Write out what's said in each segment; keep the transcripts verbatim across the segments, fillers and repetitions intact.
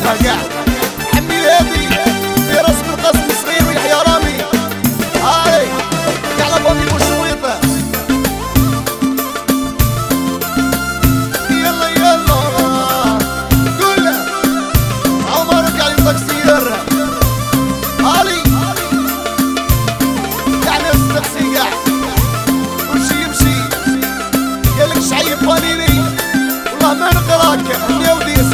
شوفها قاع عمي الهادي في راس بالقاسم صغير ويحيى رامي هاي قاع بابي بوشويطه يلا يلا قول عمرك علي تكسير هالي قاع ناس تقسي قاع وشي يمشي قالك شعيب بانيني والله ما نقراك يا وديس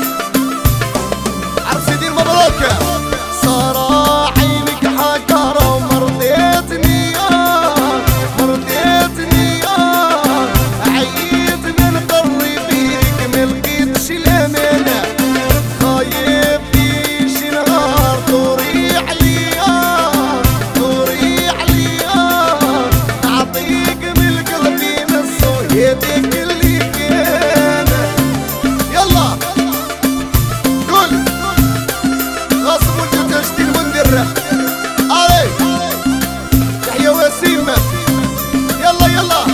عرس يدير مبروك صار عينك حكرة ومرضيتني آه مرضيتني آه عييت من قري بيك ملقيتش الأمانة خايف شي نهار دوري علي آه دوري علي آه أعطيك من قلبي نصو يديك اللي كان يلا قول غصب ولد تشتي المندر علي يحيى وسيم يلا يلا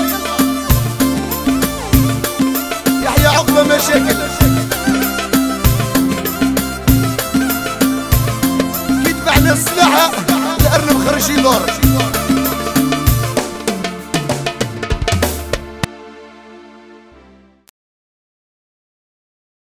يحيى عقبة مشاكل كي دفعنا السلاحة الأرنب خرج يدور